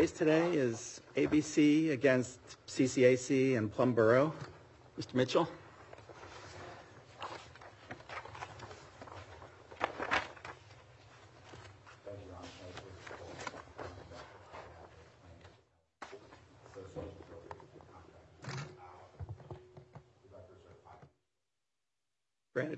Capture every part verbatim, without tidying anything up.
case today is A B C against C C A C and Plum Borough. Mister Mitchell. Granted.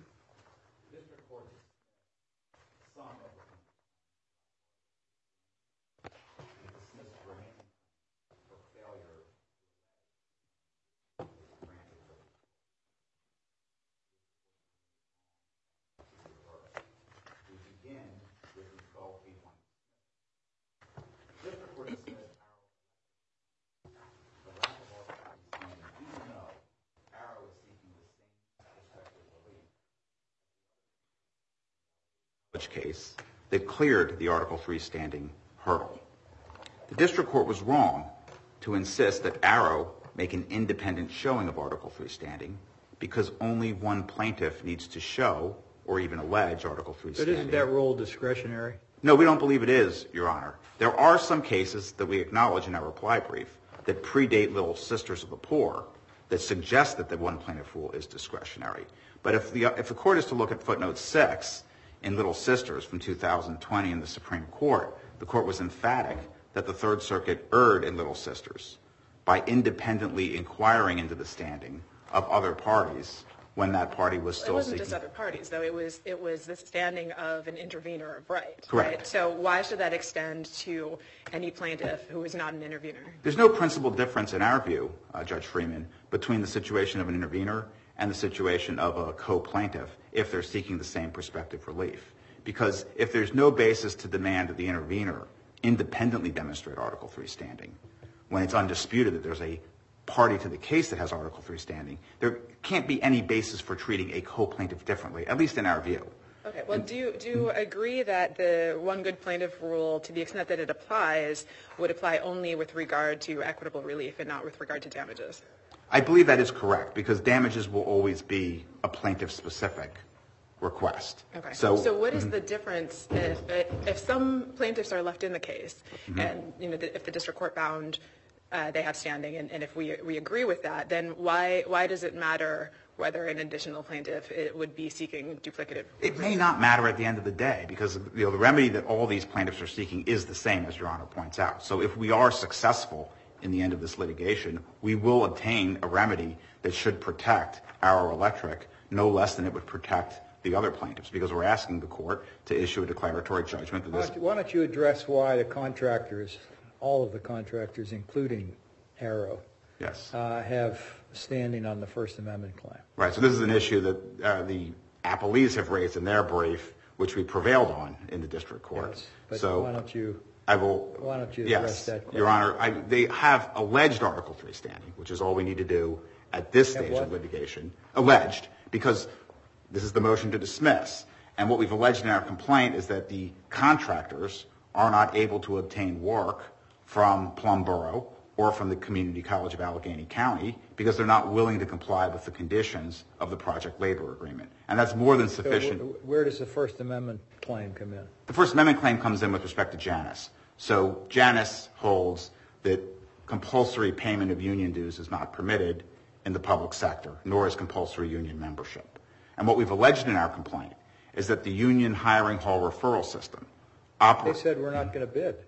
Case that cleared the Article three standing hurdle. The district court was wrong to insist that Arrow make an independent showing of Article three standing because only one plaintiff needs to show or even allege Article three standing. But isn't that rule discretionary? No, we don't believe it is, Your Honor. There are some cases that we acknowledge in our reply brief that predate Little Sisters of the Poor that suggest that the one plaintiff rule is discretionary. But if the if the court is to look at footnote six in Little Sisters from two thousand twenty in the Supreme Court, the court was emphatic that the Third Circuit erred in Little Sisters by independently inquiring into the standing of other parties when that party was still seeking. It wasn't just other parties, though. It was it was the standing of an intervener of right. Correct. Right? So why should that extend to any plaintiff who is not an intervener? There's no principal difference in our view, uh, Judge Freeman, between the situation of an intervener and the situation of a co-plaintiff if they're seeking the same prospective relief. Because if there's no basis to demand that the intervener independently demonstrate Article three standing, when it's undisputed that there's a party to the case that has Article three standing, there can't be any basis for treating a co-plaintiff differently, at least in our view. Okay, well, do you, do you agree that the one good plaintiff rule, to the extent that it applies, would apply only with regard to equitable relief and not with regard to damages? I believe that is correct, because damages will always be a plaintiff-specific request. Okay. So, so what is the difference if if some plaintiffs are left in the case, mm-hmm. and you know the, if the district court found uh, they have standing, and, and if we we agree with that, then why why does it matter whether an additional plaintiff it would be seeking duplicative? It may not matter at the end of the day, because you know the remedy that all these plaintiffs are seeking is the same, as Your Honor points out. So if we are successful in the end of this litigation, we will obtain a remedy that should protect Arrow Electric no less than it would protect the other plaintiffs, because we're asking the court to issue a declaratory judgment. That this why don't you address why the contractors, all of the contractors, including Arrow, yes, uh, have standing on the First Amendment claim? Right. So this is an issue that uh, the appellees have raised in their brief, which we prevailed on in the district court. Yes, but so why don't you? I will. Why don't you yes, address that question? Your Honor, I, they have alleged Article three standing, which is all we need to do at this stage of litigation. Alleged, because this is the motion to dismiss. And what we've alleged in our complaint is that the contractors are not able to obtain work from Plum Borough or from the Community College of Allegheny County because they're not willing to comply with the conditions of the project labor agreement. And that's more than sufficient. So where does the First Amendment claim come in? The First Amendment claim comes in with respect to Janus. So Janus holds that compulsory payment of union dues is not permitted in the public sector, nor is compulsory union membership. And what we've alleged in our complaint is that the union hiring hall referral system operates. They said we're not going to bid.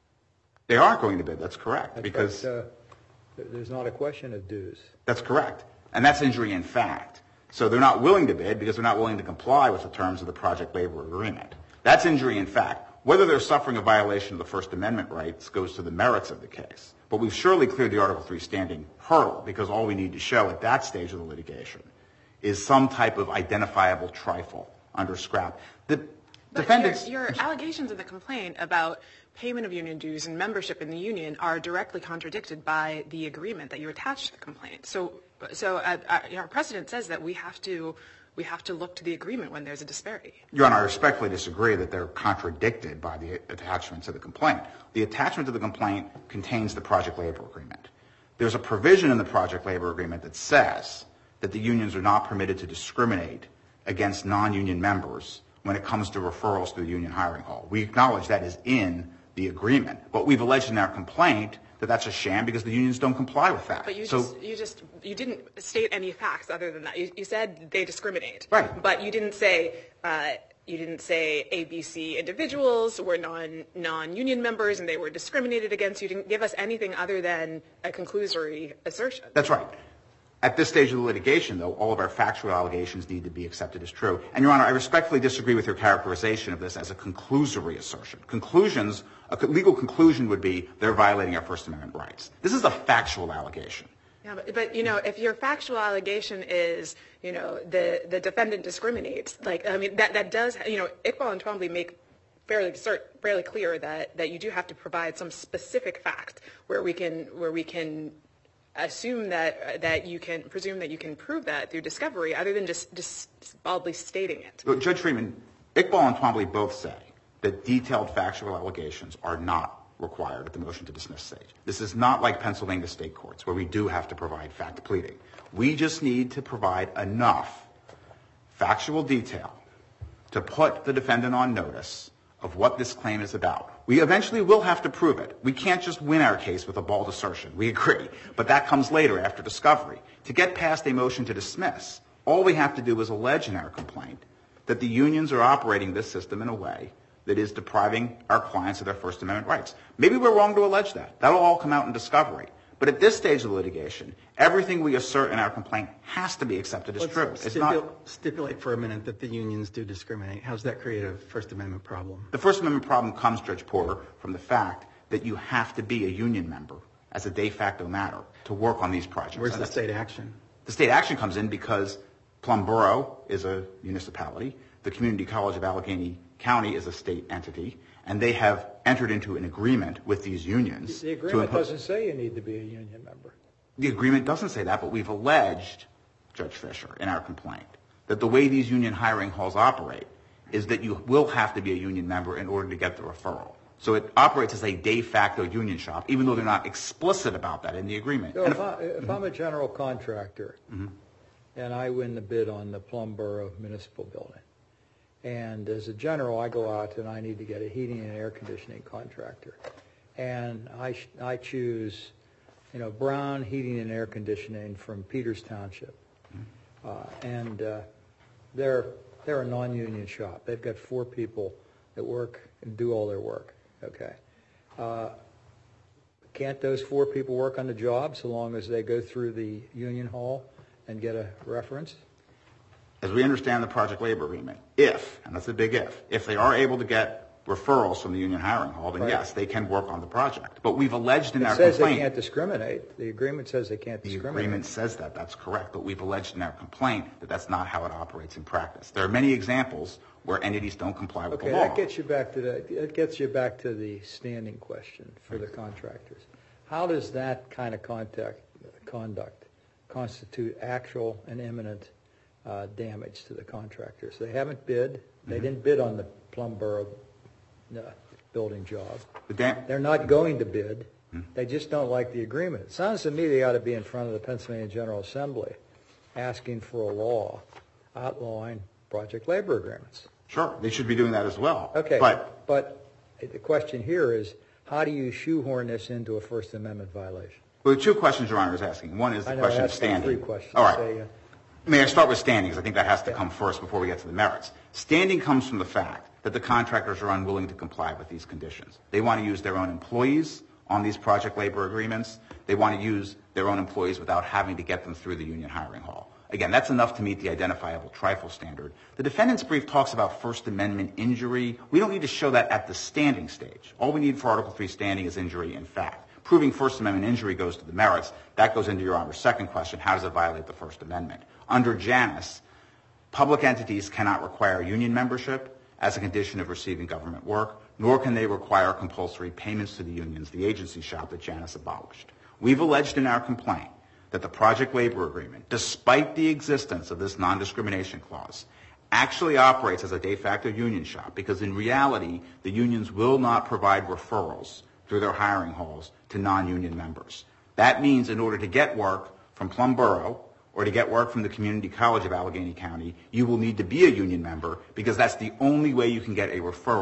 They aren't going to bid. That's correct. That's because right. uh, there's not a question of dues. That's correct. And that's injury in fact. So they're not willing to bid because they're not willing to comply with the terms of the project labor agreement. That's injury in fact. Whether they're suffering a violation of the First Amendment rights goes to the merits of the case. But we've surely cleared the Article three standing hurdle, because all we need to show at that stage of the litigation is some type of identifiable trifle under scrap. The but defendants. Your, your allegations in the complaint about payment of union dues and membership in the union are directly contradicted by the agreement that you attach to the complaint. So, so uh, uh, our precedent says that we have to we have to look to the agreement when there's a disparity. Your Honor, I respectfully disagree that they're contradicted by the attachment to the complaint. The attachment to the complaint contains the project labor agreement. There's a provision in the project labor agreement that says that the unions are not permitted to discriminate against non-union members when it comes to referrals to the union hiring hall. We acknowledge that is in the agreement. But we've alleged in our complaint that that's a sham because the unions don't comply with that. But you so, just you just you didn't state any facts other than that. You, you said they discriminate, right? But you didn't say uh, you didn't say A B C individuals were non non union members and they were discriminated against. You didn't give us anything other than a conclusory assertion. That's right. At this stage of the litigation, though, all of our factual allegations need to be accepted as true. And, Your Honor, I respectfully disagree with your characterization of this as a conclusory assertion. Conclusions, a legal conclusion would be they're violating our First Amendment rights. This is a factual allegation. Yeah, but, but you know, if your factual allegation is, you know, the, the defendant discriminates, like, I mean, that, that does, you know, Iqbal and Twombly make fairly cert, fairly clear that, that you do have to provide some specific fact where we can where we can assume that that you can presume that you can prove that through discovery, other than just just baldly stating it. Look, Judge Friedman, Iqbal and Twombly both say that detailed factual allegations are not required at the motion to dismiss stage. This is not like Pennsylvania state courts where we do have to provide fact pleading. We just need to provide enough factual detail to put the defendant on notice of what this claim is about. We eventually will have to prove it. We can't just win our case with a bald assertion. We agree. But that comes later after discovery. To get past a motion to dismiss, all we have to do is allege in our complaint that the unions are operating this system in a way that is depriving our clients of their First Amendment rights. Maybe we're wrong to allege that. That'll all come out in discovery. But at this stage of the litigation, everything we assert in our complaint has to be accepted as Let's true. It's stipul- not stipulate for a minute that the unions do discriminate. How does that create a First Amendment problem? The First Amendment problem comes, Judge Porter, from the fact that you have to be a union member as a de facto matter to work on these projects. Where's the state action? The state action comes in because Plum Borough is a municipality. The Community College of Allegheny County is a state entity, and they have entered into an agreement with these unions. The agreement doesn't say you need to be a union member. The agreement doesn't say that, but we've alleged, Judge Fisher, in our complaint, that the way these union hiring halls operate is that you will have to be a union member in order to get the referral. So it operates as a de facto union shop, even though they're not explicit about that in the agreement. So And if, I, if I'm a general contractor mm-hmm. and I win the bid on the Plum Borough Municipal Building, and as a general, I go out and I need to get a heating and air conditioning contractor. And I, sh- I choose, you know, Brown Heating and Air Conditioning from Peters Township. Uh, and uh, they're, they're a non-union shop. They've got four people that work and do all their work, okay? Uh, can't those four people work on the job so long as they go through the union hall and get a reference? As we understand the project labor agreement, if, and that's a big if, if they are able to get referrals from the union hiring hall, then Right. yes, they can work on the project. But we've alleged in It our says complaint... they can't discriminate. The agreement says they can't The discriminate. agreement says that, that's correct, but we've alleged in our complaint that that's not how it operates in practice. There are many examples where entities don't comply with Okay, the law. that gets you back to the, it gets you back to the standing question for the contractors. How does that kind of contact, conduct constitute actual and imminent uh, damage to the contractors? They haven't bid. They Mm-hmm. didn't bid on the Plum Borough uh, building job. The dam- They're not going to bid. Hmm. They just don't like the agreement. It sounds to me they ought to be in front of the Pennsylvania General Assembly asking for a law outlawing project labor agreements. Sure, they should be doing that as well. Okay, But but the question here is, how do you shoehorn this into a First Amendment violation? well, the two questions Your Honor is asking. One is the I know, question of that's standing. three questions. All right. Say, uh, May I start with standing, because I think that has to Yeah. come first before we get to the merits. Standing comes from the fact that the contractors are unwilling to comply with these conditions. They want to use their own employees on these project labor agreements. They want to use their own employees without having to get them through the union hiring hall. Again, that's enough to meet the identifiable trifle standard. The defendant's brief talks about First Amendment injury. We don't need to show that at the standing stage. All we need for Article three standing is injury in fact. Proving First Amendment injury goes to the merits. That goes into Your Honor's second question, how does it violate the First Amendment? Under Janus, public entities cannot require union membership as a condition of receiving government work, nor can they require compulsory payments to the unions, the agency shop that Janus abolished. We've alleged in our complaint that the project labor agreement, despite the existence of this non-discrimination clause, actually operates as a de facto union shop because in reality, the unions will not provide referrals through their hiring halls to non-union members. That means in order to get work from Plum Borough or to get work from the Community College of Allegheny County, you will need to be a union member because that's the only way you can get a referral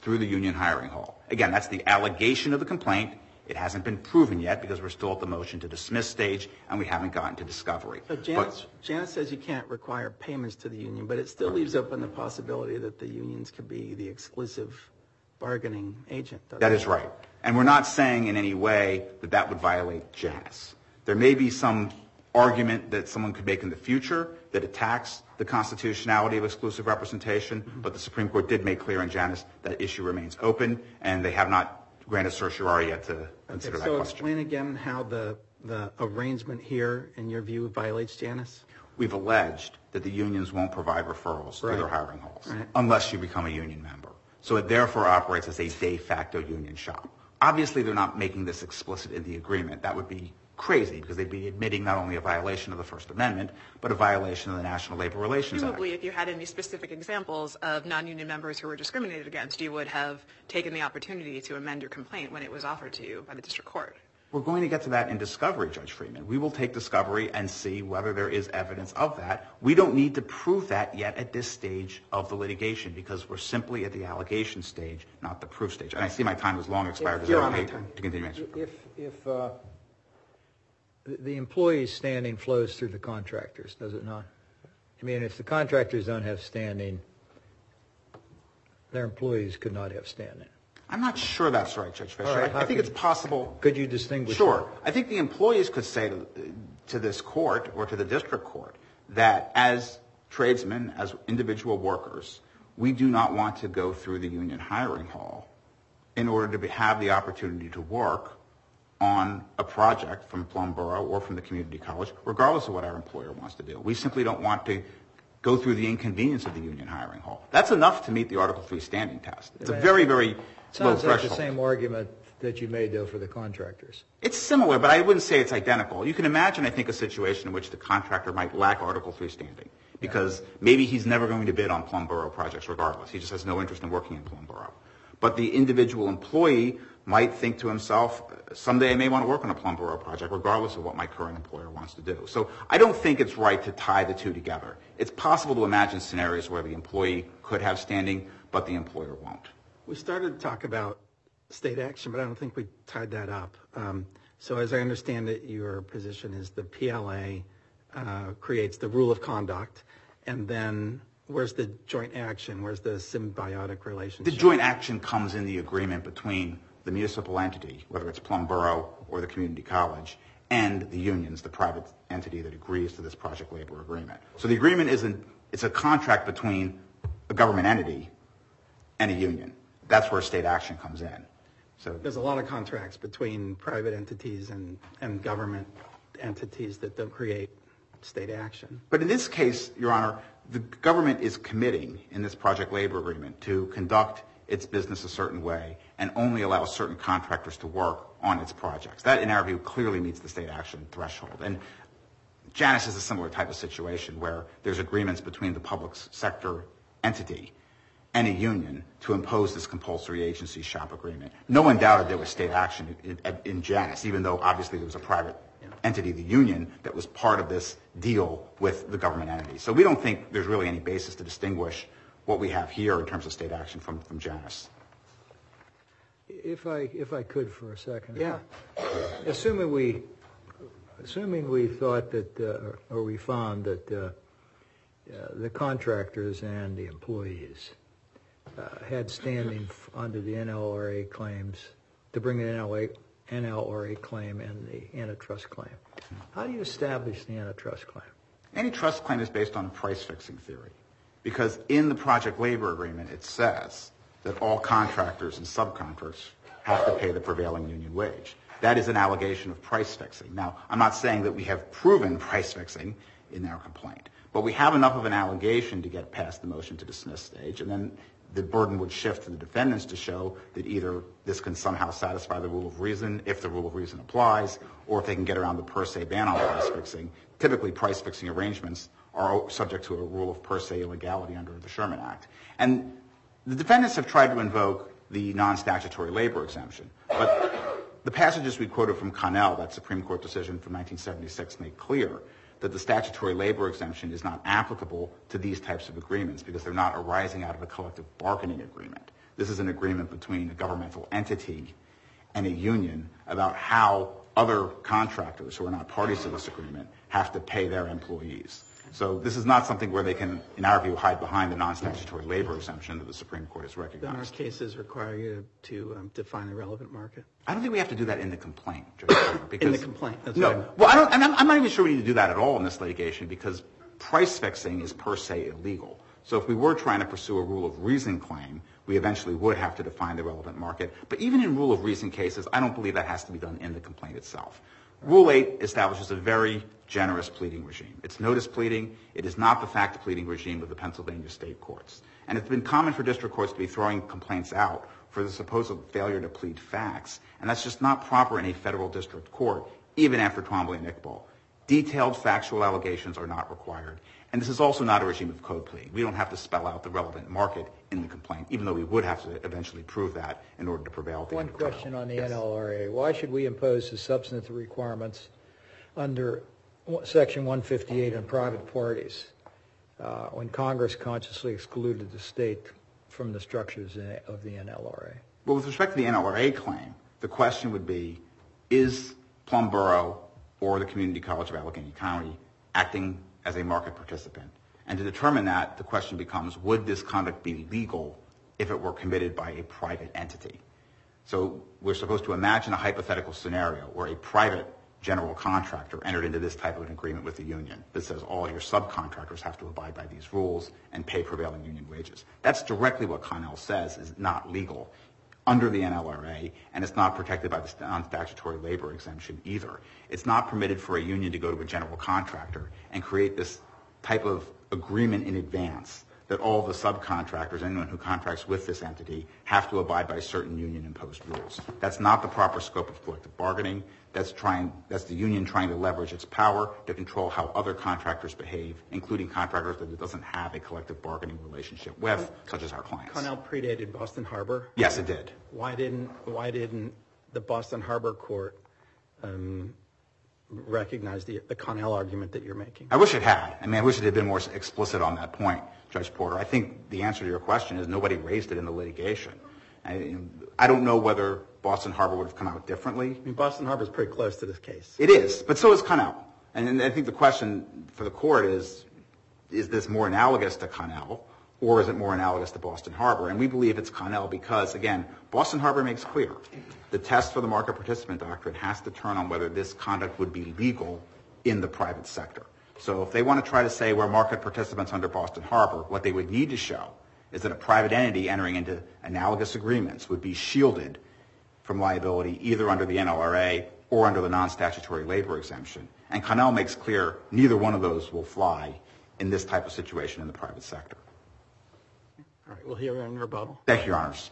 through the union hiring hall. Again, that's the allegation of the complaint. It hasn't been proven yet because we're still at the motion to dismiss stage and we haven't gotten to discovery. So Janice, but, Janice says you can't require payments to the union, but it still leaves open the possibility that the unions could be the exclusive bargaining agent. That is right. And we're not saying in any way that that would violate Janice. There may be some argument that someone could make in the future that attacks the constitutionality of exclusive representation, mm-hmm. but the Supreme Court did make clear in Janice that issue remains open, and they have not granted certiorari yet to consider okay, that so question. Explain again how the, the arrangement here, in your view, violates Janice? We've alleged that the unions won't provide referrals right. to their hiring halls right. unless you become a union member. So it therefore operates as a de facto union shop. Obviously, they're not making this explicit in the agreement. That would be crazy because they'd be admitting not only a violation of the First Amendment, but a violation of the National Labor Relations Act. Presumably, if you had any specific examples of non-union members who were discriminated against, you would have taken the opportunity to amend your complaint when it was offered to you by the district court. We're going to get to that in discovery, Judge Freeman. We will take discovery and see whether there is evidence of that. We don't need to prove that yet at this stage of the litigation because we're simply at the allegation stage, not the proof stage. And I see my time has long expired. Is that okay to continue answering? If, if uh, the, the employee's standing flows through the contractors, does it not? I mean, if the contractors don't have standing, their employees could not have standing. I'm not sure that's right, Judge Fischer. Right, I, I think it's possible. Could you distinguish? Sure. that? I think the employees could say to, to this court or to the district court that as tradesmen, as individual workers, we do not want to go through the union hiring hall in order to be, have the opportunity to work on a project from Plum Borough or from the community college, regardless of what our employer wants to do. We simply don't want to go through the inconvenience of the union hiring hall. That's enough to meet the Article three standing test. It's a very, very low threshold. Sounds like the same argument that you made, though, for the contractors. It's similar, but I wouldn't say it's identical. You can imagine, I think, a situation in which the contractor might lack Article three standing because yeah. maybe he's never going to bid on Plum Borough projects regardless. He just has no interest in working in Plum Borough. But the individual employee might think to himself, someday I may want to work on a Plum Borough project regardless of what my current employer wants to do. So I don't think it's right to tie the two together. It's possible to imagine scenarios where the employee could have standing, but the employer won't. We started to talk about state action, but I don't think we tied that up. Um, so as I understand it, your position is the P L A uh, creates the rule of conduct, and then where's the joint action? Where's the symbiotic relationship? The joint action comes in the agreement between the municipal entity, whether it's Plum Borough or the community college, and the unions, the private entity that agrees to this project labor agreement. So the agreement isn't, it's a contract between a government entity and a union. That's where state action comes in. So there's a lot of contracts between private entities and, and government entities that don't create state action. But in this case, Your Honor, the government is committing in this project labor agreement to conduct its business a certain way and only allow certain contractors to work on its projects. That, in our view, clearly meets the state action threshold. And Janus is a similar type of situation where there's agreements between the public sector entity and a union to impose this compulsory agency shop agreement. No one doubted there was state action in, in, in Janus, even though obviously there was a private entity, the union, that was part of this deal with the government entity. So we don't think there's really any basis to distinguish what we have here in terms of state action from, from Janus. If I if I could for a second. Yeah. Assuming we assuming we thought that uh, or we found that uh, uh, the contractors and the employees uh, had standing f- under the N L R A claims to bring the N L R A claim and the antitrust claim. How do you establish the antitrust claim? Antitrust claim is based on a price-fixing theory because in the project labor agreement it says that all contractors and subcontractors have to pay the prevailing union wage. That is an allegation of price-fixing. Now, I'm not saying that we have proven price-fixing in our complaint, but we have enough of an allegation to get past the motion to dismiss stage, and then the burden would shift to the defendants to show that either this can somehow satisfy the rule of reason, if the rule of reason applies, or if they can get around the per se ban on price fixing. Typically, price fixing arrangements are subject to a rule of per se illegality under the Sherman Act. And the defendants have tried to invoke the non-statutory labor exemption, but the passages we quoted from Connell, that Supreme Court decision from nineteen seventy-six, make clear that the statutory labor exemption is not applicable to these types of agreements because they're not arising out of a collective bargaining agreement. This is an agreement between a governmental entity and a union about how other contractors who are not parties to this agreement have to pay their employees. So this is not something where they can, in our view, hide behind the non-statutory labor exemption that the Supreme Court has recognized. Then our cases require you to um, define the relevant market. I don't think we have to do that in the complaint, Judge Porter, because In the complaint, that's no. what I'm- Well, I don't, and I'm, I'm not even sure we need to do that at all in this litigation, because price fixing is per se illegal. So if we were trying to pursue a rule of reason claim, we eventually would have to define the relevant market. But even in rule of reason cases, I don't believe that has to be done in the complaint itself. Rule eight establishes a very generous pleading regime. It's notice pleading. It is not the fact pleading regime of the Pennsylvania state courts. And it's been common for district courts to be throwing complaints out for the supposed failure to plead facts. And that's just not proper in a federal district court, even after Twombly and Iqbal. Detailed factual allegations are not required. And this is also not a regime of code pleading. We don't have to spell out the relevant market in the complaint, even though we would have to eventually prove that in order to prevail at the One end of the trial. question on the Yes. N L R A. Why should we impose the substantive requirements under Section one fifty-eight on private parties uh, when Congress consciously excluded the state from the structures of the N L R A? Well, with respect to the N L R A claim, the question would be, is Plum Borough or the Community College of Allegheny County acting as a market participant? And to determine that, the question becomes, would this conduct be legal if it were committed by a private entity? So we're supposed to imagine a hypothetical scenario where a private general contractor entered into this type of an agreement with the union that says all your subcontractors have to abide by these rules and pay prevailing union wages. That's directly what Connell says is not legal under the N L R A, and it's not protected by the non-statutory labor exemption either. It's not permitted for a union to go to a general contractor and create this type of agreement in advance that all the subcontractors, anyone who contracts with this entity, have to abide by certain union-imposed rules. That's not the proper scope of collective bargaining. That's trying. That's the union trying to leverage its power to control how other contractors behave, including contractors that it doesn't have a collective bargaining relationship with, such as our clients. Connell predated Boston Harbor. Yes, it did. Why didn't Why didn't the Boston Harbor Court um, recognize the, the Connell argument that you're making? I wish it had. I mean, I wish it had been more explicit on that point, Judge Porter. I think the answer to your question is nobody raised it in the litigation. I, I don't know whether Boston Harbor would have come out differently. I mean, Boston Harbor is pretty close to this case. It is, but so is Connell. And, and I think the question for the court is, is this more analogous to Connell, or is it more analogous to Boston Harbor? And we believe it's Connell because, again, Boston Harbor makes clear the test for the market participant doctrine has to turn on whether this conduct would be legal in the private sector. So if they want to try to say we're market participants under Boston Harbor, what they would need to show is that a private entity entering into analogous agreements would be shielded from liability either under the N L R A or under the non-statutory labor exemption. And Connell makes clear neither one of those will fly in this type of situation in the private sector. All right, we'll hear you in rebuttal. Thank you, Your Honors.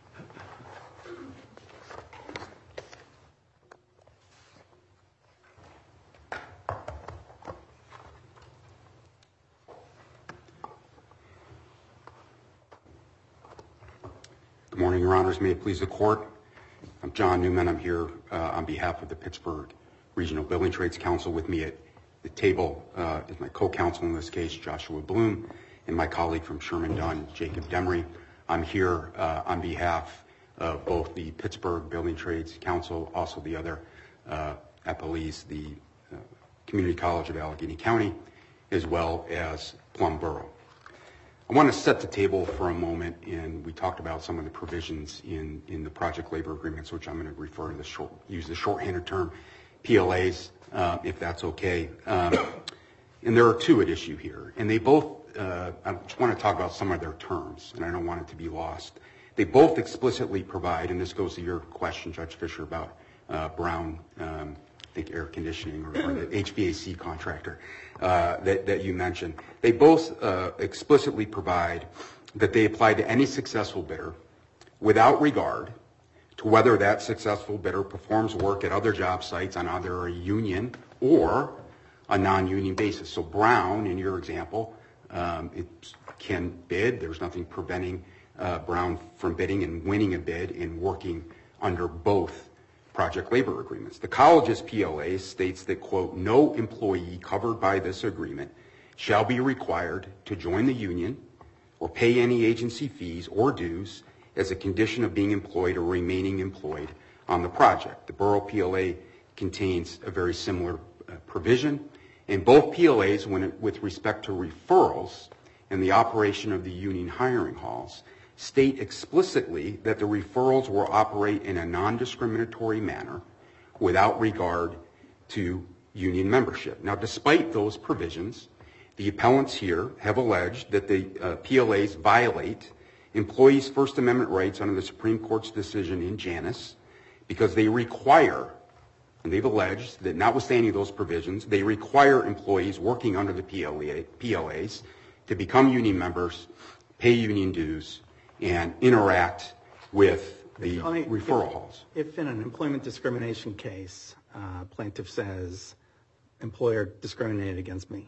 Good morning, Your Honors. May it please the Court. I'm John Newman. I'm here uh, on behalf of the Pittsburgh Regional Building Trades Council. With me at the table uh, is my co-counsel in this case, Joshua Bloom, and my colleague from Sherman Dunn, Jacob Demery. I'm here uh, on behalf of both the Pittsburgh Building Trades Council, also the other uh, appellees, the uh, Community College of Allegheny County, as well as Plum Borough. I want to set the table for a moment, and we talked about some of the provisions in, in the project labor agreements, which I'm going to refer to the short, use the shorthanded term P L As, uh, if that's okay. Um, and there are two at issue here, and they both, uh, I just want to talk about some of their terms, and I don't want it to be lost. They both explicitly provide, and this goes to your question, Judge Fisher, about uh, Brown, um, I think air conditioning or, or the H V A C contractor uh, that, that you mentioned. They both uh, explicitly provide that they apply to any successful bidder without regard to whether that successful bidder performs work at other job sites on either a union or a non-union basis. So Brown, in your example, um, it can bid. There's nothing preventing uh, Brown from bidding and winning a bid and working under both project labor agreements. The college's P L A states that, quote, no employee covered by this agreement shall be required to join the union or pay any agency fees or dues as a condition of being employed or remaining employed on the project. The Borough P L A contains a very similar uh, provision, and both P L As, when it, with respect to referrals and the operation of the union hiring halls, state explicitly that the referrals will operate in a non-discriminatory manner without regard to union membership. Now, despite those provisions, the appellants here have alleged that the uh, P L As violate employees' First Amendment rights under the Supreme Court's decision in Janus because they require, and they've alleged that notwithstanding those provisions, they require employees working under the P L A, P L As to become union members, pay union dues, and interact with the Only referral if, halls. If in an employment discrimination case, uh, plaintiff says, employer discriminated against me,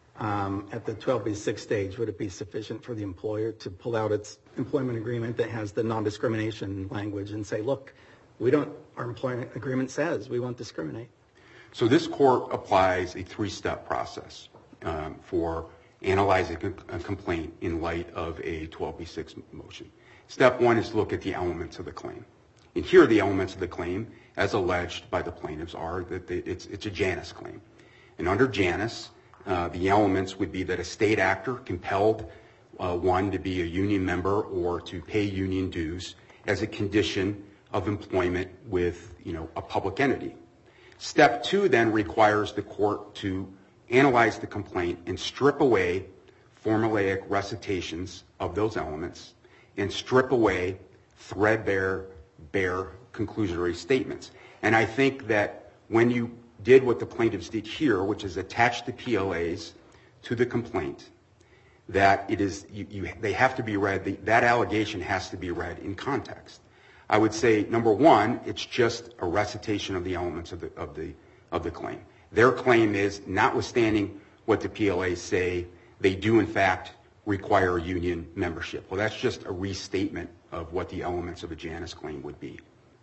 um, at the twelve B six stage, would it be sufficient for the employer to pull out its employment agreement that has the non-discrimination language and say, look, we don't, our employment agreement says we won't discriminate? So this court applies a three-step process um, for analyzing a, a complaint in light of a twelve B six motion. Step one is to look at the elements of the claim. And here the elements of the claim, as alleged by the plaintiffs, are that they, it's, it's a Janus claim. And under Janus, uh, the elements would be that a state actor compelled uh, one to be a union member or to pay union dues as a condition of employment with, you know, a public entity. Step two then requires the court to analyze the complaint and strip away formulaic recitations of those elements and strip away threadbare, bare conclusory statements. And I think that when you did what the plaintiffs did here, which is attach the P L As to the complaint, that it is, you, you, they have to be read, the, that allegation has to be read in context. I would say, number one, it's just a recitation of the elements of the, of the, of the claim. Their claim is, notwithstanding what the P L As say, they do in fact require union membership. Well, that's just a restatement of what the elements of a Janus claim would be.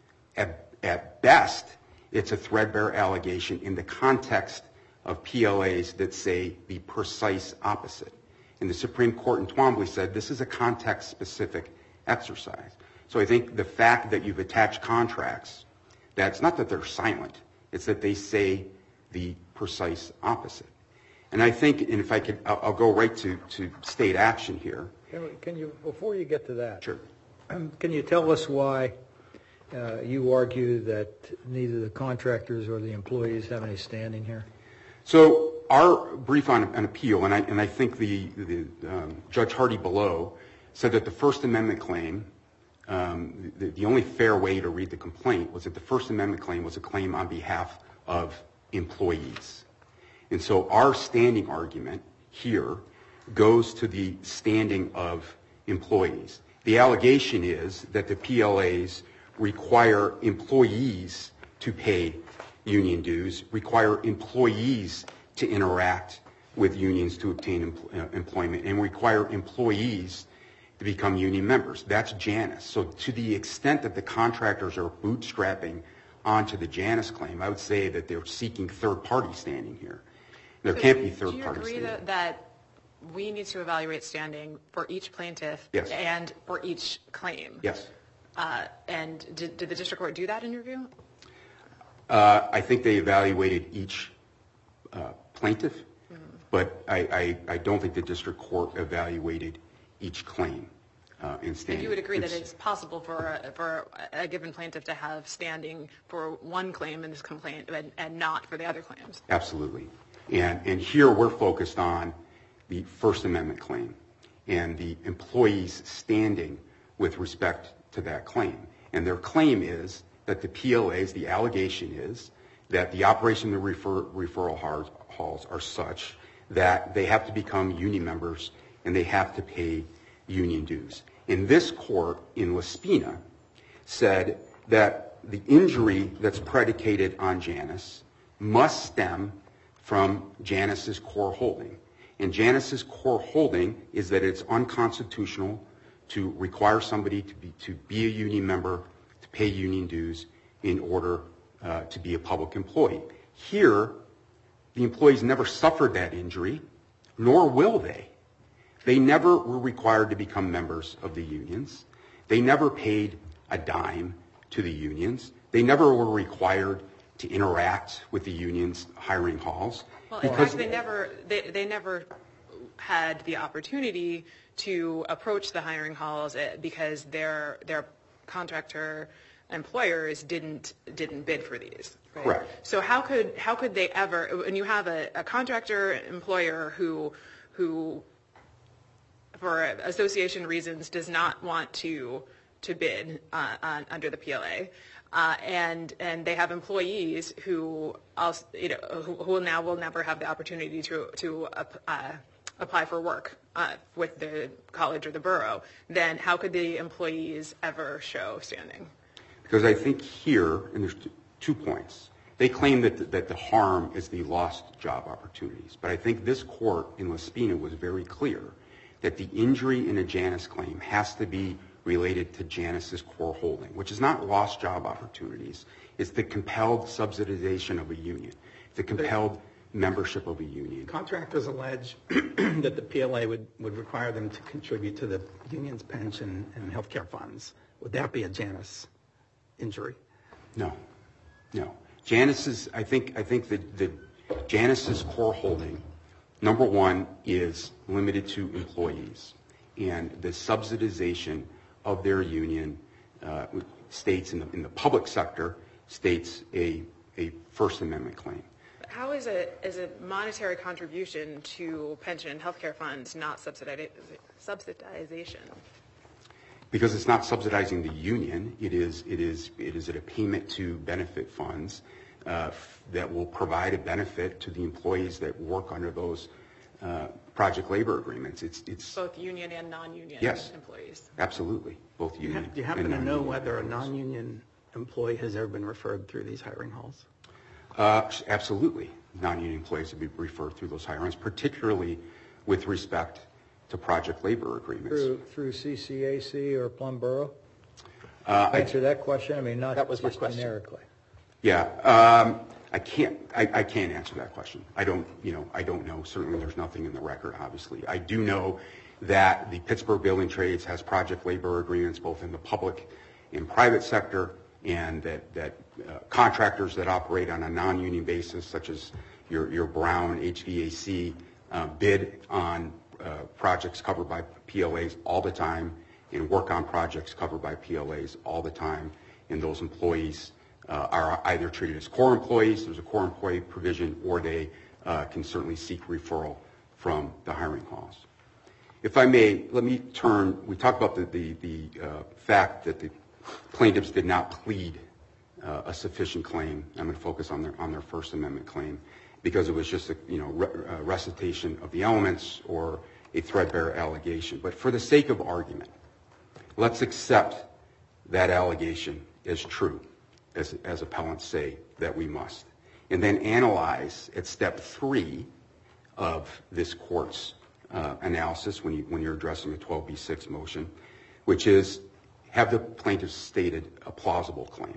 At, at best, it's a threadbare allegation in the context of P L As that say the precise opposite. And the Supreme Court in Twombly said this is a context-specific exercise. So I think the fact that you've attached contracts, that's not that they're silent, it's that they say the precise opposite. And I think, and if I could, I'll, I'll go right to, to state action here. Can, we, can you, before you get to that, Sure. um, can you tell us why uh, you argue that neither the contractors or the employees have any standing here? So our brief on an appeal, and I, and I think the, the um, Judge Hardy below said that the First Amendment claim, um, the, the only fair way to read the complaint was that the First Amendment claim was a claim on behalf of employees. And so our standing argument here goes to the standing of employees. The allegation is that the P L As require employees to pay union dues, require employees to interact with unions to obtain empl- uh, employment, and require employees to become union members. That's Janus. So to the extent that the contractors are bootstrapping onto the Janus claim, I would say that they're seeking third-party standing here. There So can't be third-party standing. Do you agree that, that we need to evaluate standing for each plaintiff Yes. and for each claim? Yes. Uh, and did, did the district court do that in your view? Uh, I think they evaluated each uh, plaintiff, mm. but I, I, I don't think the district court evaluated each claim uh, in standing. And you would agree it's, that it's possible for a, for a given plaintiff to have standing for one claim in this complaint and, and not for the other claims? Absolutely. And, and here we're focused on the First Amendment claim and the employees standing with respect to that claim. And their claim is that the P L As, the allegation is that the operation of the refer, referral halls are such that they have to become union members and they have to pay union dues. And this court in La Spina said that the injury that's predicated on Janus must stem from Janus's core holding. And Janus's core holding is that it's unconstitutional to require somebody to be, to be a union member, to pay union dues in order uh, to be a public employee. Here, the employees never suffered that injury, nor will they. They never were required to become members of the unions. They never paid a dime to the unions. They never were required to interact with the unions' hiring halls. Well, in fact, they never they, they never had the opportunity to approach the hiring halls because their their contractor employers didn't didn't bid for these. Right? Correct. So how could how could they ever? When you have a, a contractor employer who who for association reasons does not want to to bid uh, on, under the P L A. Uh, and and they have employees who also, you know, who, who will now will never have the opportunity to to uh, apply for work uh, with the college or the borough. Then how could the employees ever show standing? Because I think here, and there's two points. They claim that the, that the harm is the lost job opportunities, but I think this court in Laspina was very clear that the injury in a Janus claim has to be related to Janus's core holding, which is not lost job opportunities. It's the compelled subsidization of a union, the compelled membership of a union. Contractors allege that the P L A would, would require them to contribute to the union's pension and health care funds. Would that be a Janus injury? No, no. Janus's, I think, I think that the Janus's core holding, number one, is limited to employees, and the subsidization of their union uh, states in the, in the public sector states a, a First Amendment claim. How is a, is a monetary contribution to pension and health care funds not subsidiza- subsidization? Because it's not subsidizing the union. It is, it is, it is a payment to benefit funds uh, that will provide a benefit to the employees that work under those uh, project labor agreements. It's, it's both union and non-union yes, employees. Absolutely, both Do you, union. have, do you happen and to know non-union whether a employees. non-union employee has ever been referred through these hiring halls? Uh, absolutely, non-union employees would be referred through those hirings, particularly with respect to project labor agreements. Through, through C C A C or Plum Borough? Uh, I- Answer that question. I mean, not That was my just question. generically. Yeah, um, I can't. I, I can't answer that question. I don't. You know, I don't know. Certainly, there's nothing in the record. Obviously, I do know that the Pittsburgh Building Trades has project labor agreements both in the public and private sector, and that that uh, contractors that operate on a non-union basis, such as your your Brown H V A C, uh, bid on uh, projects covered by P L As all the time, and work on projects covered by P L As all the time, and those employees Uh, are either treated as core employees, there's a core employee provision, or they uh, can certainly seek referral from the hiring halls. If I may, let me turn, we talked about the, the, the uh, fact that the plaintiffs did not plead uh, a sufficient claim. I'm going to focus on their, on their First Amendment claim because it was just a you know, re, uh, recitation of the elements or a threadbare allegation. But for the sake of argument, let's accept that allegation as true. As, as appellants say that we must, and then analyze at step three of this court's uh, analysis when, you, when you're addressing a twelve B six motion, which is have the plaintiffs stated a plausible claim.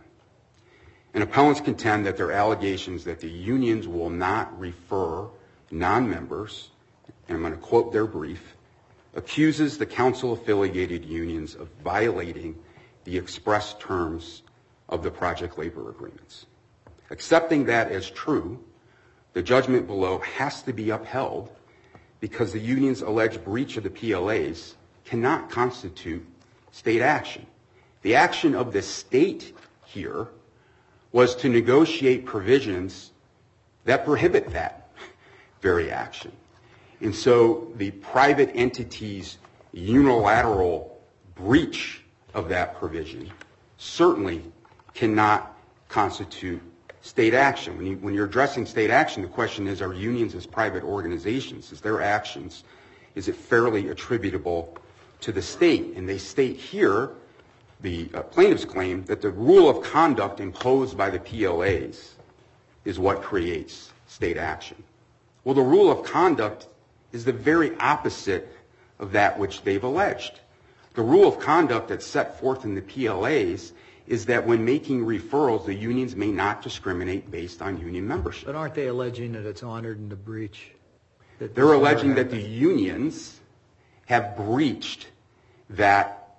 And appellants contend that their allegations that the unions will not refer non-members, and I'm going to quote their brief, accuses the council-affiliated unions of violating the express terms of the project labor agreements. Accepting that as true, the judgment below has to be upheld because the union's alleged breach of the P L As cannot constitute state action. The action of the state here was to negotiate provisions that prohibit that very action. And so the private entity's unilateral breach of that provision certainly cannot constitute state action. When, you, when you're addressing state action, the question is, are unions as private organizations? Is their actions, is it fairly attributable to the state? And they state here, the uh, plaintiffs claim, that the rule of conduct imposed by the P L As is what creates state action. Well, the rule of conduct is the very opposite of that which they've alleged. The rule of conduct that's set forth in the P L As is that when making referrals, the unions may not discriminate based on union membership. But aren't they alleging that it's honored in the breach? That They're this alleging never that the happened? unions have breached that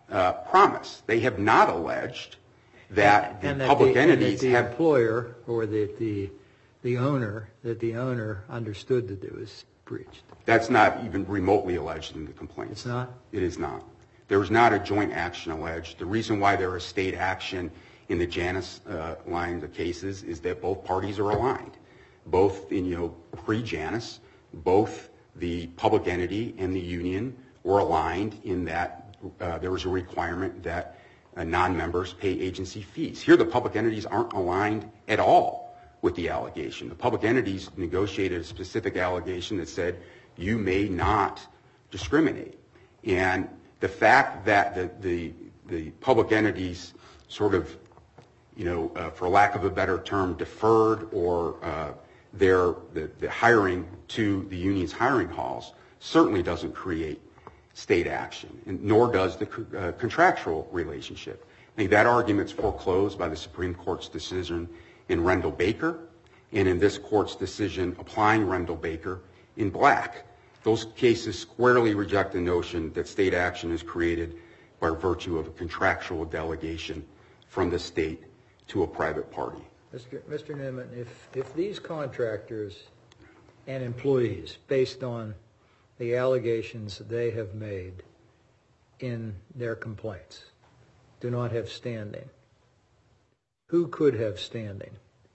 uh, promise. They have not alleged that the And that public the- and that entities the have. employer or that the, the owner, that the owner understood that it was breached. That's not even remotely alleged in the complaint. It's not? It is not. There is not a joint action alleged. The reason why there is state action in the Janus uh, line of cases is that both parties are aligned. Both in, you know, pre-Janus, both the public entity and the union were aligned in that uh, there was a requirement that uh, non-members pay agency fees. Here the public entities aren't aligned at all with the allegation. The public entities negotiated a specific allegation that said you may not discriminate. And the fact that the, the, the public entities sort of, you know, uh, for lack of a better term, deferred or uh, their the, the hiring to the union's hiring halls certainly doesn't create state action, and nor does the uh, contractual relationship. I think that argument's foreclosed by the Supreme Court's decision in Rendell-Baker and in this court's decision applying Rendell-Baker in Black. Those cases squarely reject the notion that state action is created by virtue of a contractual delegation from the state to a private party. Mister Mister Newman, if, if these contractors and employees, based on the allegations that they have made in their complaints, do not have standing, who could have standing?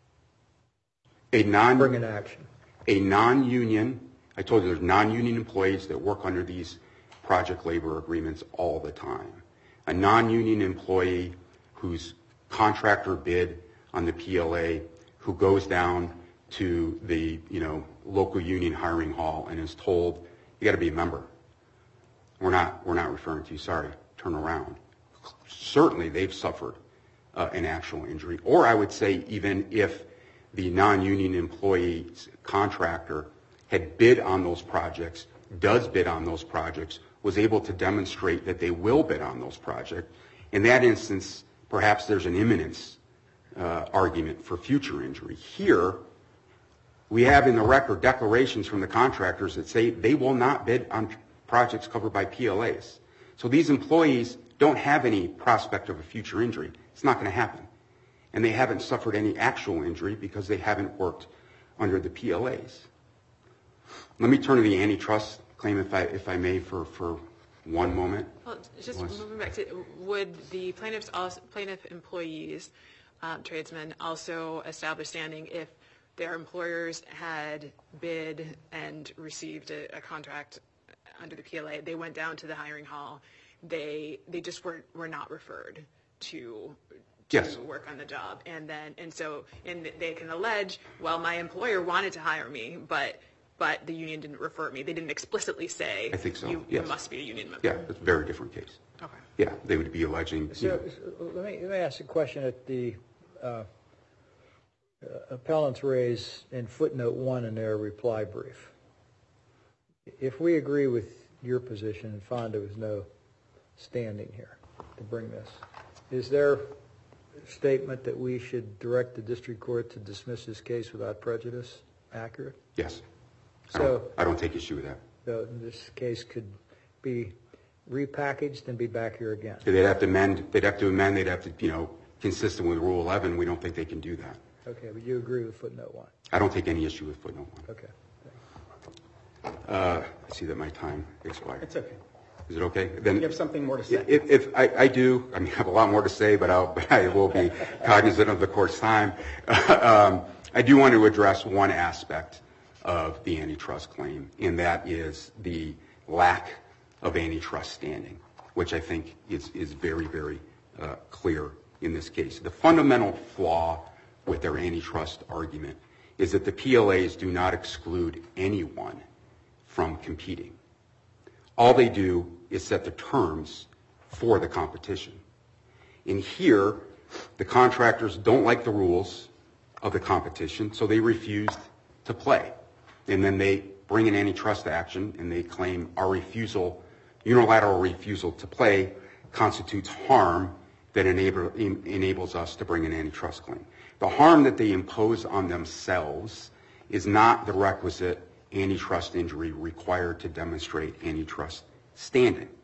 A non Bring an action. A non-union, I told you there's non-union employees that work under these project labor agreements all the time. A non-union employee whose contractor bid on the P L A, who goes down to the, you know, local union hiring hall and is told, you got to be a member. We're not, we're not referring to you, sorry, turn around. Certainly they've suffered uh, an actual injury. Or I would say even if the non-union employee's contractor had bid on those projects, does bid on those projects, was able to demonstrate that they will bid on those projects. In that instance, perhaps there's an imminence uh, argument for future injury. Here, we have in the record declarations from the contractors that say they will not bid on projects covered by P L As. So these employees don't have any prospect of a future injury. It's not going to happen. And they haven't suffered any actual injury because they haven't worked under the P L As. Let me turn to the antitrust claim, if I, if I may, for, for one moment. Well, just Was- moving back to, would the plaintiffs, also, plaintiff employees, um, tradesmen, also establish standing if their employers had bid and received a, a contract under the P L A? They went down to the hiring hall. They they just were were not referred to. to Yes. work on the job, and then and so and they can allege, well, my employer wanted to hire me, but but the union didn't refer me. They didn't explicitly say, I think so, you, yes. you must be a union member. Yeah, it's a very different case. Okay. Yeah, they would be alleging. you know, So, so let me, let me ask a question that the uh, uh, appellants raise in footnote one in their reply brief. If we agree with your position and find there was no standing here to bring this, is there a statement that we should direct the district court to dismiss this case without prejudice accurate? Yes. I So, don't, I don't take issue with that. so this case could be repackaged and be back here again? They'd have to amend, they'd have to amend, they'd have to, you know, consistent with Rule eleven, we don't think they can do that. Okay, but you agree with footnote one? I don't take any issue with footnote one. Okay. Uh, I see that my time expired. It's okay. Is it okay? Then You have something more to say? If, if I, I do, I mean, I have a lot more to say, but, I'll, but I will be cognizant of the court's time. um, I do want to address one aspect of the antitrust claim, and that is the lack of antitrust standing, which I think is, is very, very uh, clear in this case. The fundamental flaw with their antitrust argument is that the P L As do not exclude anyone from competing. All they do is set the terms for the competition. And here, the contractors don't like the rules of the competition, so they refused to play. And then they bring an antitrust action and they claim our refusal, unilateral refusal to play, constitutes harm that enable, en- enables us to bring an antitrust claim. The harm that they impose on themselves is not the requisite antitrust injury required to demonstrate antitrust standing.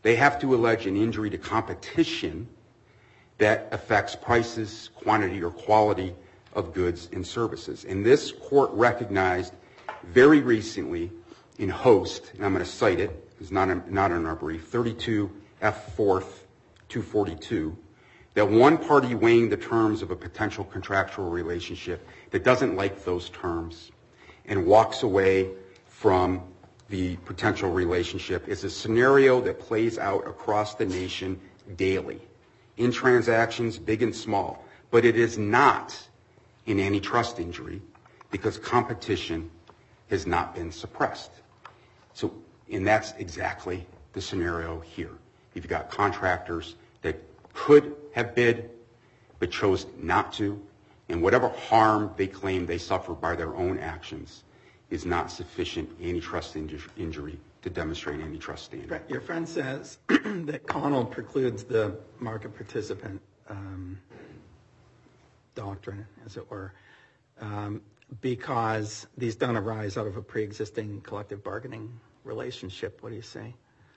They have to allege an injury to competition that affects prices, quantity, or quality of goods and services. And this court recognized very recently in Host, and I'm going to cite it, it's not, not in our brief, thirty-two F fourth two forty-two, that one party weighing the terms of a potential contractual relationship that doesn't like those terms and walks away from the potential relationship is a scenario that plays out across the nation daily in transactions big and small, but it is not an antitrust injury because competition has not been suppressed. So, and that's exactly the scenario here. You've got contractors that could have bid but chose not to, and whatever harm they claim they suffer by their own actions is not sufficient antitrust injury to demonstrate antitrust standing. Your friend says that Connell precludes the market participant um, doctrine, as it were, um, because these don't arise out of a pre-existing collective bargaining relationship. What do you say?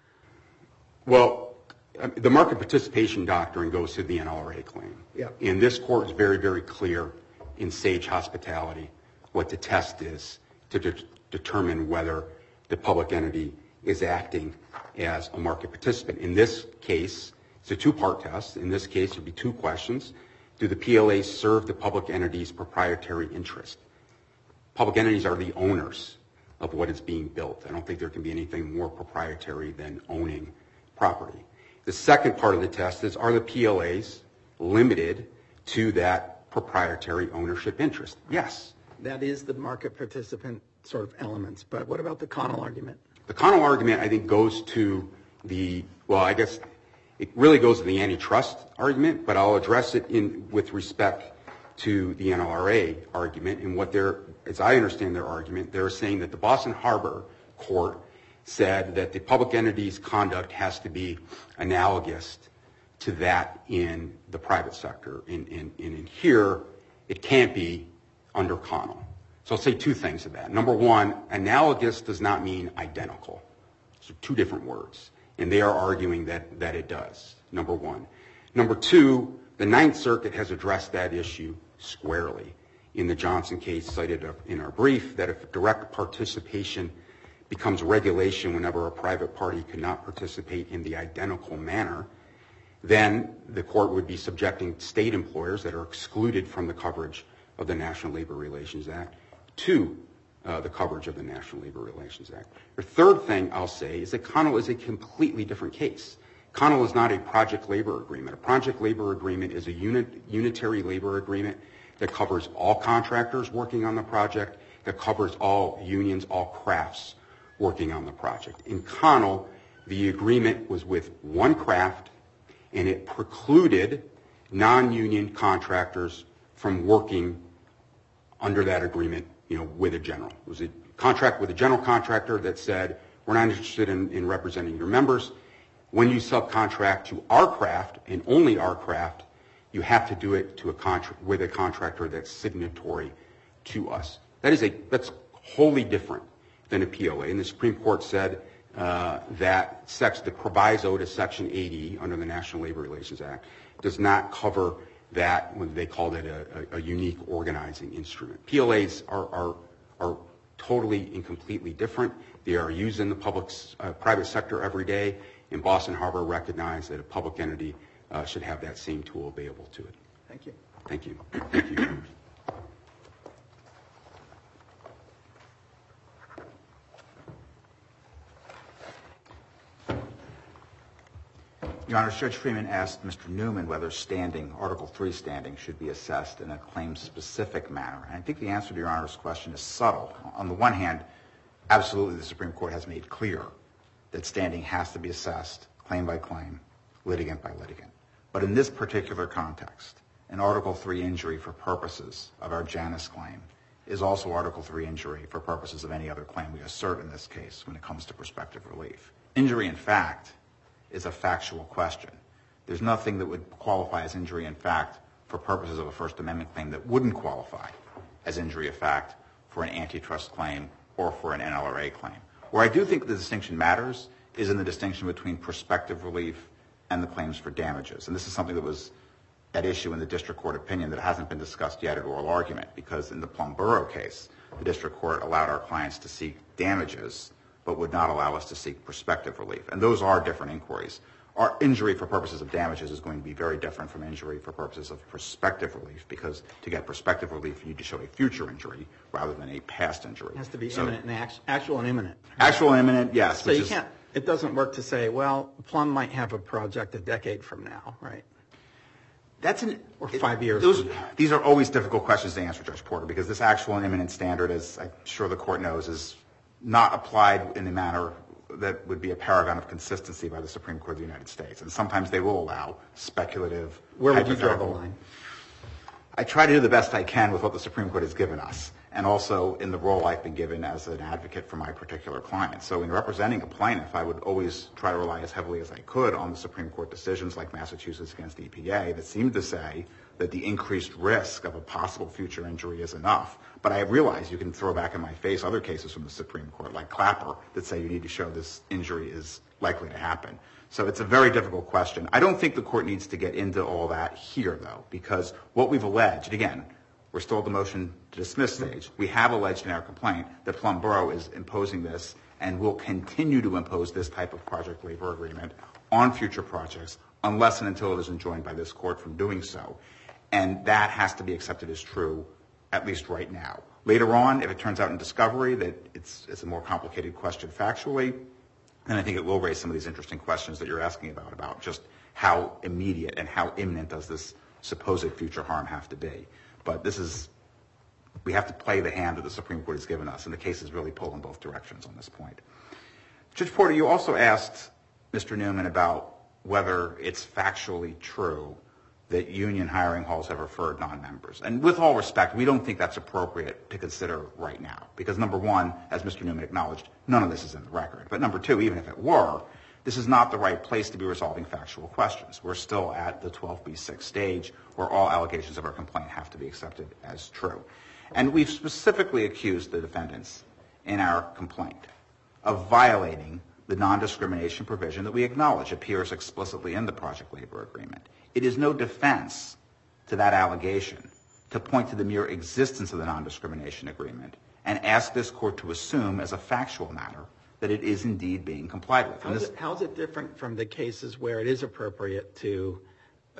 Well, the market participation doctrine goes to the N L R A claim. Yeah. And this court is very, very clear in Sage Hospitality what the test is to de- determine whether the public entity is acting as a market participant. In this case, it's a two-part test. In this case, it would be two questions. Do the P L As serve the public entity's proprietary interest? Public entities are the owners of what is being built. I don't think there can be anything more proprietary than owning property. The second part of the test is, are the P L As limited to that proprietary ownership interest? Yes. That is the market participant sort of elements, but what about the Connell argument? The Connell argument, I think, goes to the, well, I guess it really goes to the antitrust argument, but I'll address it in with respect to the N L R A argument. And what they're, as I understand their argument, they're saying that the Boston Harbor Court said that the public entity's conduct has to be analogous to that in the private sector. And in, in, in here, it can't be under Connell. So I'll say two things to that. Number one, analogous does not mean identical. So two different words. And they are arguing that, that it does, number one. Number two, the Ninth Circuit has addressed that issue squarely in the Johnson case cited in our brief, that if direct participation becomes regulation whenever a private party cannot participate in the identical manner, then the court would be subjecting state employers that are excluded from the coverage of the National Labor Relations Act to uh, the coverage of the National Labor Relations Act. The third thing I'll say is that Connell is a completely different case. Connell is not a project labor agreement. A project labor agreement is a unit, unitary labor agreement that covers all contractors working on the project, that covers all unions, all crafts working on the project. In Connell, the agreement was with one craft, and it precluded non-union contractors from working under that agreement, you know, with a general. It was a contract with a general contractor that said, we're not interested in, in representing your members. When you subcontract to our craft, and only our craft, you have to do it to a contra- with a contractor that's signatory to us. That is a, that's wholly different than a P L A. And the Supreme Court said uh, that sex, the proviso to Section eighty under the National Labor Relations Act does not cover that, when they called it a, a, a unique organizing instrument. P L As are, are, are totally and completely different. They are used in the public, uh, private sector every day, and Boston Harbor recognized that a public entity uh, should have that same tool available to it. Thank you. Thank you. Thank you. Your Honor, Judge Freeman asked Mister Newman whether standing, Article three standing, should be assessed in a claim-specific manner. And I think the answer to Your Honor's question is subtle. On the one hand, absolutely the Supreme Court has made clear that standing has to be assessed claim by claim, litigant by litigant. But in this particular context, an Article three injury for purposes of our Janus claim is also Article three injury for purposes of any other claim we assert in this case when it comes to prospective relief. Injury in fact is a factual question. There's nothing that would qualify as injury in fact for purposes of a First Amendment claim that wouldn't qualify as injury of fact for an antitrust claim or for an N L R A claim. Where I do think the distinction matters is in the distinction between prospective relief and the claims for damages. And this is something that was at issue in the district court opinion that hasn't been discussed yet at oral argument, because in the Plum Borough case, the district court allowed our clients to seek damages but would not allow us to seek prospective relief. And those are different inquiries. Our injury for purposes of damages is going to be very different from injury for purposes of prospective relief, because to get prospective relief, you need to show a future injury rather than a past injury. It has to be so, imminent and act- actual and imminent. Actual and imminent, yes. So which you is, can't, it doesn't work to say, well, Plum might have a project a decade from now, right? That's an, Or five years Those, from now. These are always difficult questions to answer, Judge Porter, because this actual and imminent standard, as I'm sure the court knows, is not applied in a manner that would be a paragon of consistency by the Supreme Court of the United States. And sometimes they will allow speculative, Where would you draw the hypothetical- line? I try to do the best I can with what the Supreme Court has given us, and also in the role I've been given as an advocate for my particular client. So in representing a plaintiff, I would always try to rely as heavily as I could on the Supreme Court decisions like Massachusetts against E P A that seemed to say that the increased risk of a possible future injury is enough. But I realize you can throw back in my face other cases from the Supreme Court, like Clapper, that say you need to show this injury is likely to happen. So it's a very difficult question. I don't think the court needs to get into all that here, though, because what we've alleged, and again, we're still at the motion to dismiss stage, we have alleged in our complaint that Plum Borough is imposing this and will continue to impose this type of project labor agreement on future projects unless and until it is enjoined by this court from doing so. And that has to be accepted as true, at least right now. Later on, if it turns out in discovery that it's, it's a more complicated question factually, then I think it will raise some of these interesting questions that you're asking about, about just how immediate and how imminent does this supposed future harm have to be. But this is, we have to play the hand that the Supreme Court has given us, and the cases really pull in both directions on this point. Judge Porter, you also asked Mister Newman about whether it's factually true that union hiring halls have referred non-members. And with all respect, we don't think that's appropriate to consider right now. Because number one, as Mister Newman acknowledged, none of this is in the record. But number two, even if it were, this is not the right place to be resolving factual questions. We're still at the twelve B six stage where all allegations of our complaint have to be accepted as true. And we've specifically accused the defendants in our complaint of violating the non-discrimination provision that we acknowledge appears explicitly in the project labor agreement. It is no defense to that allegation to point to the mere existence of the non-discrimination agreement and ask this court to assume as a factual matter that it is indeed being complied with. How is it, how is it different from the cases where it is appropriate to uh,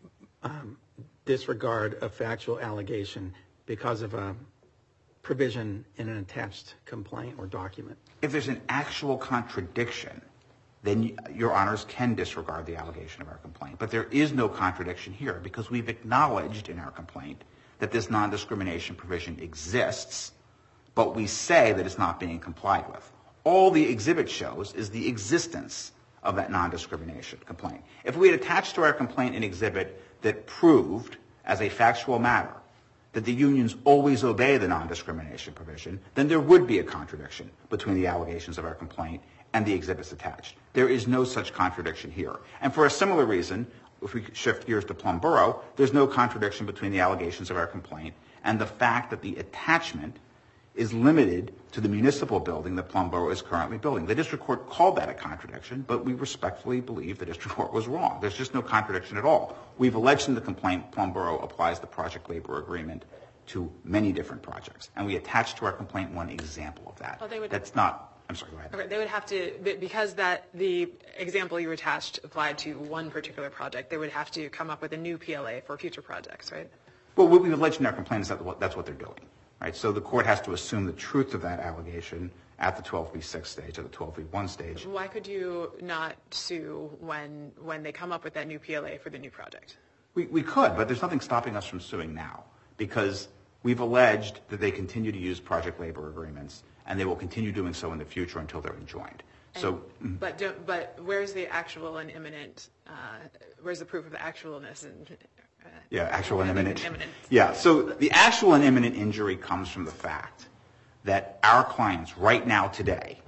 um, disregard a factual allegation because of a provision in an attached complaint or document? If there's an actual contradiction, then your honors can disregard the allegation of our complaint. But there is no contradiction here because we've acknowledged in our complaint that this non-discrimination provision exists, but we say that it's not being complied with. All the exhibit shows is the existence of that non-discrimination complaint. If we had attached to our complaint an exhibit that proved as a factual matter that the unions always obey the non-discrimination provision, then there would be a contradiction between the allegations of our complaint and the exhibits attached. There is no such contradiction here. And for a similar reason, if we shift gears to Plum Borough, there's no contradiction between the allegations of our complaint and the fact that the attachment is limited to the municipal building that Plum Borough is currently building. The district court called that a contradiction, but we respectfully believe the district court was wrong. There's just no contradiction at all. We've alleged in the complaint Plum Borough applies the project labor agreement to many different projects, and we attached to our complaint one example of that. Well, they would- That's not, I'm sorry, go ahead. Okay, they would have to, because that the example you attached applied to one particular project, they would have to come up with a new P L A for future projects, right? Well, what we've alleged in our complaint is that that's what they're doing, right? So the court has to assume the truth of that allegation at the twelve B six stage or the twelve B one stage. Why could you not sue when when they come up with that new P L A for the new project? We, we could, but there's nothing stopping us from suing now because we've alleged that they continue to use project labor agreements and they will continue doing so in the future until they're enjoined. And, so, but don't, but where's the actual and imminent? Uh, where's the proof of actualness and? Uh, yeah, actual and imminent. imminent. Yeah, so the actual and imminent injury comes from the fact that our clients right now today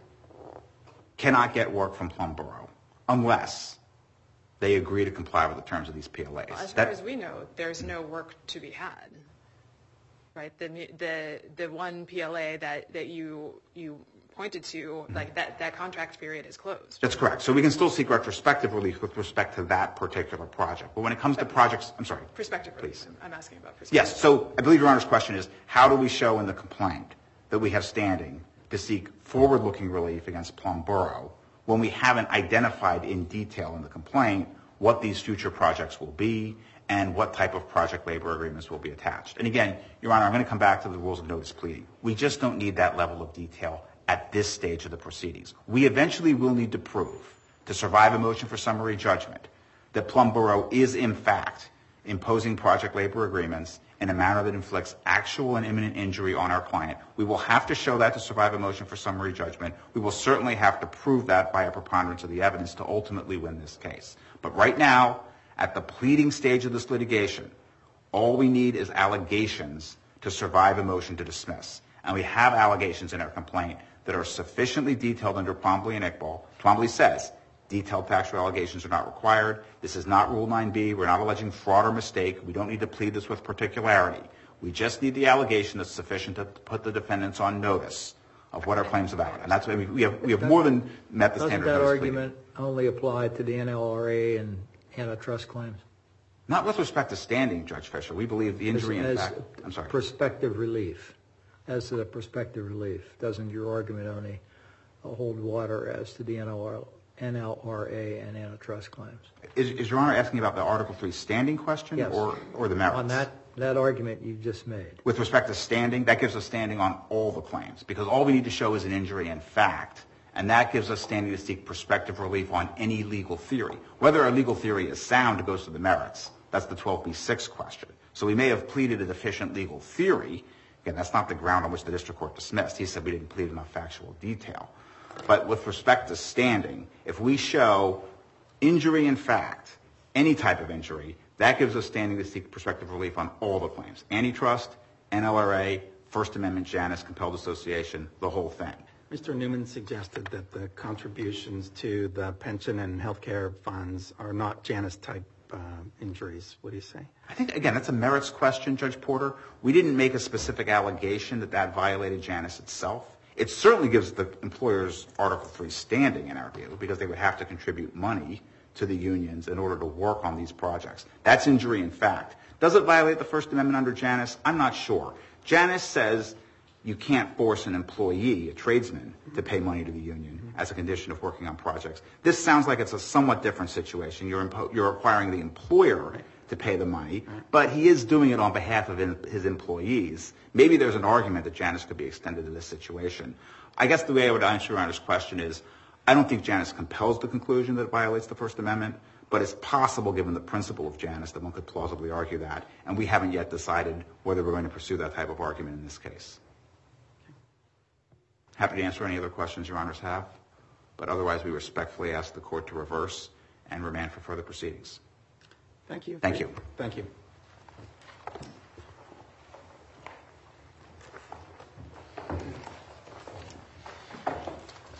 cannot get work from Plum Borough unless they agree to comply with the terms of these P L As. Well, as that, far as we know, there's no work to be had. Right, the the the one P L A that, that you you pointed to, like that, that contract period is closed. That's correct. So we can still seek retrospective relief with respect to that particular project. But when it comes to projects, I'm sorry. Perspective relief. Please. I'm asking about perspective. Yes. So I believe Your Honor's question is, how do we show in the complaint that we have standing to seek forward-looking relief against Plum Borough when we haven't identified in detail in the complaint what these future projects will be and what type of project labor agreements will be attached? And again, Your Honor, I'm going to come back to the rules of notice pleading. We just don't need that level of detail at this stage of the proceedings. We eventually will need to prove, to survive a motion for summary judgment, that Plum Borough is in fact imposing project labor agreements in a manner that inflicts actual and imminent injury on our client. We will have to show that to survive a motion for summary judgment. We will certainly have to prove that by a preponderance of the evidence to ultimately win this case. But right now, at the pleading stage of this litigation, all we need is allegations to survive a motion to dismiss. And we have allegations in our complaint that are sufficiently detailed under Twombly and Iqbal. Twombly says detailed factual allegations are not required. This is not Rule nine B. We're not alleging fraud or mistake. We don't need to plead this with particularity. We just need the allegation that's sufficient to put the defendants on notice of what our claims about. And that's why we, we have we have more than met the standard. Doesn't that of argument only apply to the N L R A and antitrust claims? Not with respect to standing, Judge Fischer. We believe the injury, in as fact, I'm sorry. Prospective relief. As to the prospective relief, doesn't your argument only hold water as to the N L R A and antitrust claims? Is, is Your Honor asking about the Article three standing question, yes, or, or the merits? On that, that argument you just made. With respect to standing, that gives us standing on all the claims, because all we need to show is an injury in fact, and that gives us standing to seek prospective relief on any legal theory. Whether a legal theory is sound goes to the merits. That's the twelve B six question. So we may have pleaded a deficient legal theory. Again, that's not the ground on which the district court dismissed. He said we didn't plead enough factual detail. But with respect to standing, if we show injury in fact, any type of injury, that gives us standing to seek prospective relief on all the claims. Antitrust, N L R A, First Amendment, Janus, compelled association, the whole thing. Mister Newman suggested that the contributions to the pension and health care funds are not Janus-type uh, injuries. What do you say? I think, again, that's a merits question, Judge Porter. We didn't make a specific allegation that that violated Janus itself. It certainly gives the employers Article three standing in our view, because they would have to contribute money to the unions in order to work on these projects. That's injury in fact. Does it violate the First Amendment under Janus? I'm not sure. Janus says you can't force an employee, a tradesman, to pay money to the union as a condition of working on projects. This sounds like it's a somewhat different situation. You're, impo- you're requiring the employer to pay the money, but he is doing it on behalf of in- his employees. Maybe there's an argument that Janus could be extended to this situation. I guess the way I would answer Your Honor's question is, I don't think Janus compels the conclusion that it violates the First Amendment, but it's possible, given the principle of Janus, that one could plausibly argue that, and we haven't yet decided whether we're going to pursue that type of argument in this case. Happy to answer any other questions Your Honors have, but otherwise we respectfully ask the Court to reverse and remand for further proceedings. Thank you. Thank you. Thank you.